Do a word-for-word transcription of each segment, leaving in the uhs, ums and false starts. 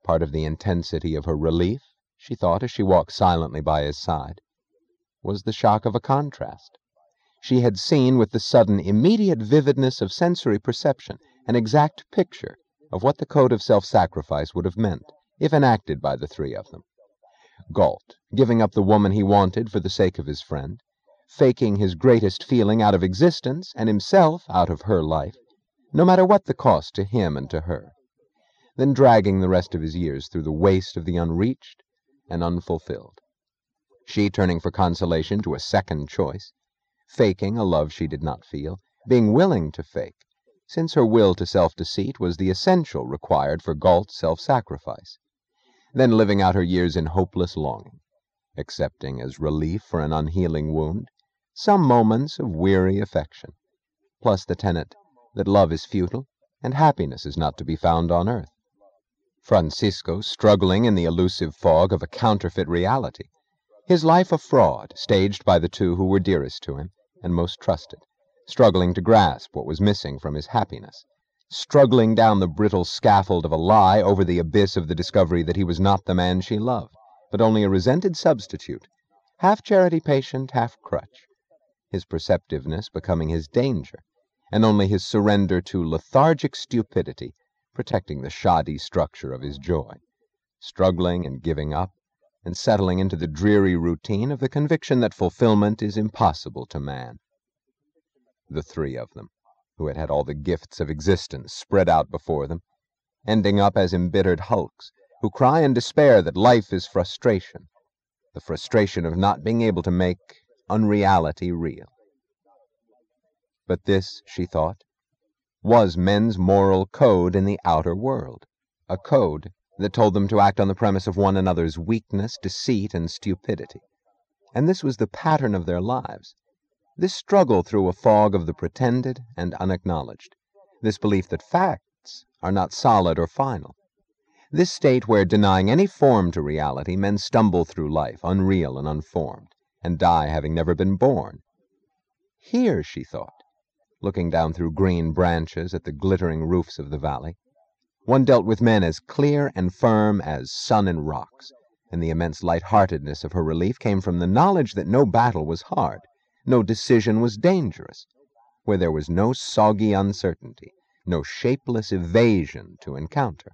Part of the intensity of her relief, she thought as she walked silently by his side, was the shock of a contrast. She had seen with the sudden, immediate vividness of sensory perception an exact picture of what the code of self-sacrifice would have meant if enacted by the three of them. Galt, giving up the woman he wanted for the sake of his friend, faking his greatest feeling out of existence and himself out of her life, no matter what the cost to him and to her, then dragging the rest of his years through the waste of the unreached and unfulfilled. She turning for consolation to a second choice, faking a love she did not feel, being willing to fake, since her will to self-deceit was the essential required for Galt's self-sacrifice, then living out her years in hopeless longing, accepting as relief for an unhealing wound some moments of weary affection, plus the tenet that love is futile and happiness is not to be found on earth. Francisco struggling in the elusive fog of a counterfeit reality, his life a fraud staged by the two who were dearest to him and most trusted, struggling to grasp what was missing from his happiness, struggling down the brittle scaffold of a lie over the abyss of the discovery that he was not the man she loved, but only a resented substitute, half charity patient, half crutch, his perceptiveness becoming his danger, and only his surrender to lethargic stupidity protecting the shoddy structure of his joy, struggling and giving up, and settling into the dreary routine of the conviction that fulfillment is impossible to man. The three of them, who had had all the gifts of existence spread out before them, ending up as embittered hulks, who cry in despair that life is frustration, the frustration of not being able to make unreality real. But this, she thought, was men's moral code in the outer world, a code that told them to act on the premise of one another's weakness, deceit, and stupidity. And this was the pattern of their lives, this struggle through a fog of the pretended and unacknowledged, this belief that facts are not solid or final, this state where, denying any form to reality, men stumble through life, unreal and unformed, and die having never been born. Here, she thought, looking down through green branches at the glittering roofs of the valley, one dealt with men as clear and firm as sun and rocks, and the immense light-heartedness of her relief came from the knowledge that no battle was hard, no decision was dangerous, where there was no soggy uncertainty, no shapeless evasion to encounter.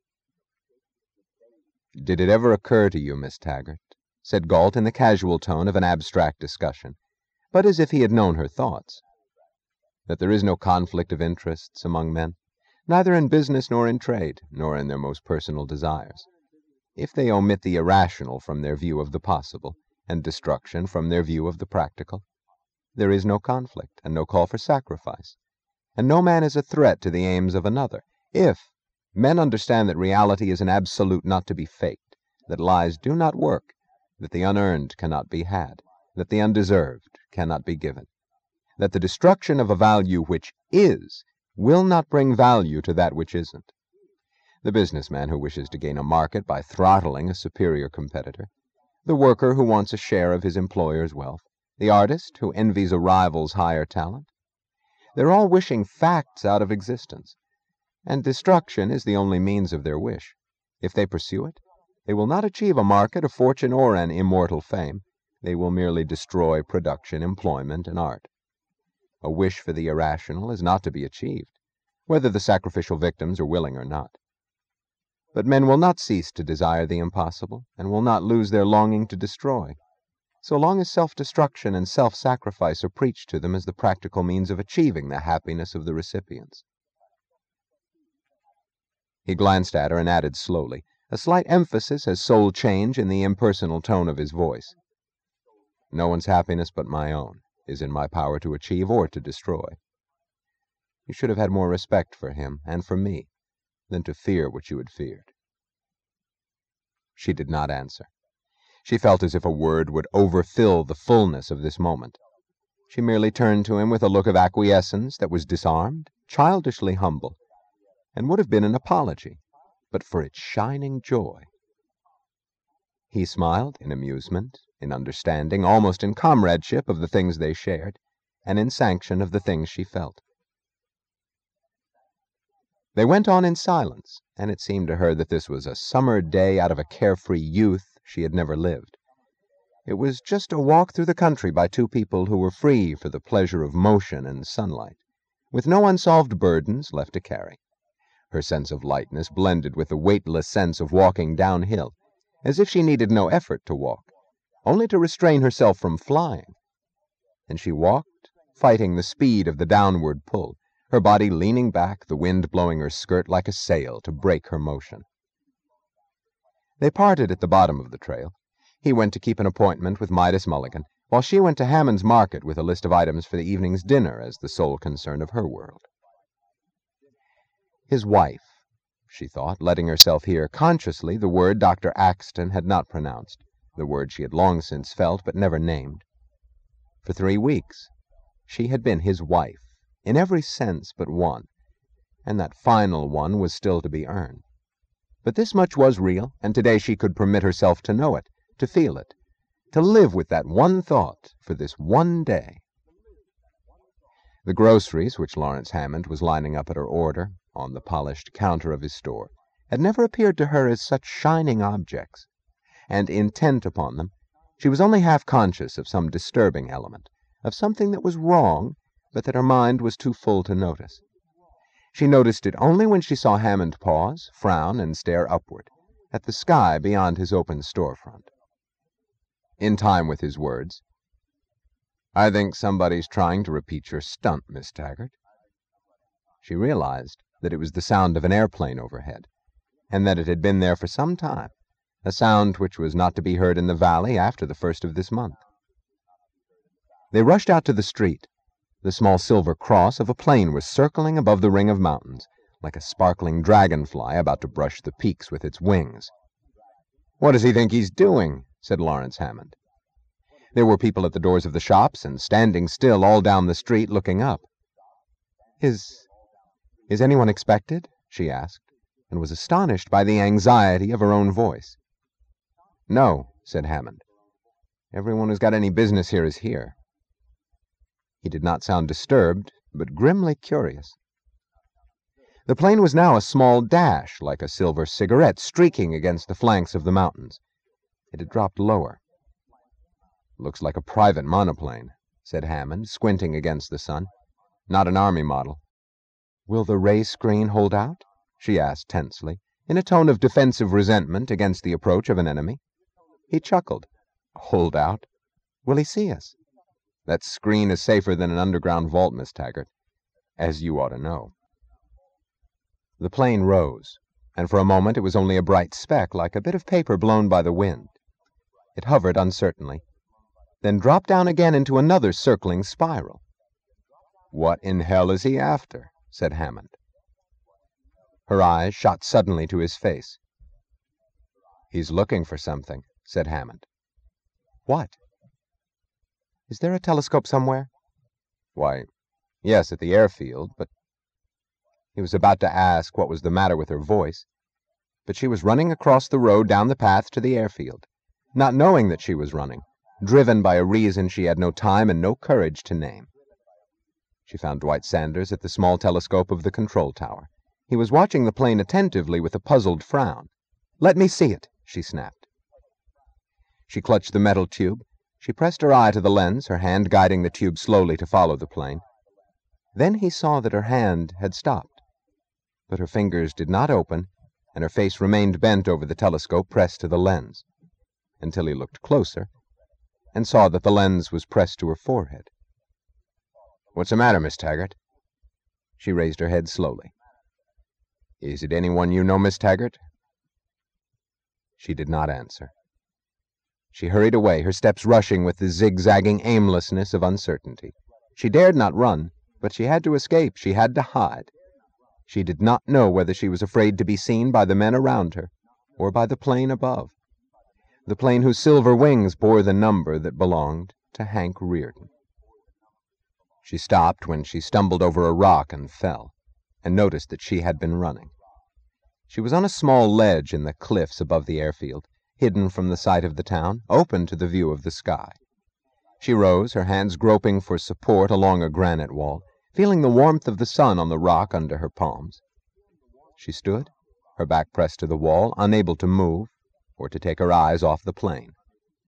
"Did it ever occur to you, Miss Taggart," said Galt in the casual tone of an abstract discussion, but as if he had known her thoughts, "that there is no conflict of interests among men, neither in business nor in trade, nor in their most personal desires, if they omit the irrational from their view of the possible, and destruction from their view of the practical? There is no conflict, and no call for sacrifice, and no man is a threat to the aims of another, if men understand that reality is an absolute not to be faked, that lies do not work, that the unearned cannot be had, that the undeserved cannot be given, that the destruction of a value which is will not bring value to that which isn't. The businessman who wishes to gain a market by throttling a superior competitor, the worker who wants a share of his employer's wealth, the artist who envies a rival's higher talent, they're all wishing facts out of existence, and destruction is the only means of their wish. If they pursue it, they will not achieve a market, a fortune, or an immortal fame. They will merely destroy production, employment, and art. A wish for the irrational is not to be achieved, whether the sacrificial victims are willing or not. But men will not cease to desire the impossible, and will not lose their longing to destroy, so long as self-destruction and self-sacrifice are preached to them as the practical means of achieving the happiness of the recipients. He glanced at her and added slowly, a slight emphasis as soul change in the impersonal tone of his voice, "No one's happiness but my own is in my power to achieve or to destroy. You should have had more respect for him and for me than to fear what you had feared." She did not answer. She felt as if a word would overfill the fullness of this moment. She merely turned to him with a look of acquiescence that was disarmed, childishly humble, and would have been an apology, but for its shining joy. He smiled in amusement, in understanding, almost in comradeship of the things they shared, and in sanction of the things she felt. They went on in silence, and it seemed to her that this was a summer day out of a carefree youth she had never lived. It was just a walk through the country by two people who were free for the pleasure of motion and sunlight, with no unsolved burdens left to carry. Her sense of lightness blended with the weightless sense of walking downhill, as if she needed no effort to walk, only to restrain herself from flying. And she walked, fighting the speed of the downward pull, her body leaning back, the wind blowing her skirt like a sail to break her motion. They parted at the bottom of the trail. He went to keep an appointment with Midas Mulligan, while she went to Hammond's Market with a list of items for the evening's dinner as the sole concern of her world. His wife, she thought, letting herself hear consciously the word Doctor Axton had not pronounced, the word she had long since felt but never named. For three weeks she had been his wife, in every sense but one, and that final one was still to be earned. But this much was real, and today she could permit herself to know it, to feel it, to live with that one thought for this one day. The groceries which Lawrence Hammond was lining up at her order, on the polished counter of his store, had never appeared to her as such shining objects, and intent upon them, she was only half conscious of some disturbing element, of something that was wrong, but that her mind was too full to notice. She noticed it only when she saw Hammond pause, frown, and stare upward, at the sky beyond his open storefront. In time with his words, "I think somebody's trying to repeat your stunt, Miss Taggart." She realized that it was the sound of an airplane overhead, and that it had been there for some time, a sound which was not to be heard in the valley after the first of this month. They rushed out to the street. The small silver cross of a plane was circling above the ring of mountains, like a sparkling dragonfly about to brush the peaks with its wings. "What does he think he's doing?" said Lawrence Hammond. There were people at the doors of the shops, and standing still all down the street looking up. Is... is anyone expected?" she asked, and was astonished by the anxiety of her own voice. "No," said Hammond. "Everyone who's got any business here is here." He did not sound disturbed, but grimly curious. The plane was now a small dash, like a silver cigarette, streaking against the flanks of the mountains. It had dropped lower. "Looks like a private monoplane," said Hammond, squinting against the sun. "Not an army model." "Will the ray screen hold out?" she asked tensely, in a tone of defensive resentment against the approach of an enemy. He chuckled. "Hold out? Will he see us?" "That screen is safer than an underground vault, Miss Taggart, as you ought to know." The plane rose, and for a moment it was only a bright speck, like a bit of paper blown by the wind. It hovered uncertainly, then dropped down again into another circling spiral. "What in hell is he after?" said Hammond. Her eyes shot suddenly to his face. "He's looking for something," said Hammond. "What? Is there a telescope somewhere?" "Why, yes, at the airfield, but—" He was about to ask what was the matter with her voice, but she was running across the road down the path to the airfield, not knowing that she was running, driven by a reason she had no time and no courage to name. She found Dwight Sanders at the small telescope of the control tower. He was watching the plane attentively with a puzzled frown. "Let me see it," she snapped. She clutched the metal tube. She pressed her eye to the lens, her hand guiding the tube slowly to follow the plane. Then he saw that her hand had stopped, but her fingers did not open, and her face remained bent over the telescope, pressed to the lens, until he looked closer and saw that the lens was pressed to her forehead. "What's the matter, Miss Taggart?" She raised her head slowly. "Is it anyone you know, Miss Taggart?" She did not answer. She hurried away, her steps rushing with the zigzagging aimlessness of uncertainty. She dared not run, but she had to escape, she had to hide. She did not know whether she was afraid to be seen by the men around her, or by the plane above, the plane whose silver wings bore the number that belonged to Hank Rearden. She stopped when she stumbled over a rock and fell, and noticed that she had been running. She was on a small ledge in the cliffs above the airfield, hidden from the sight of the town, open to the view of the sky. She rose, her hands groping for support along a granite wall, feeling the warmth of the sun on the rock under her palms. She stood, her back pressed to the wall, unable to move or to take her eyes off the plane.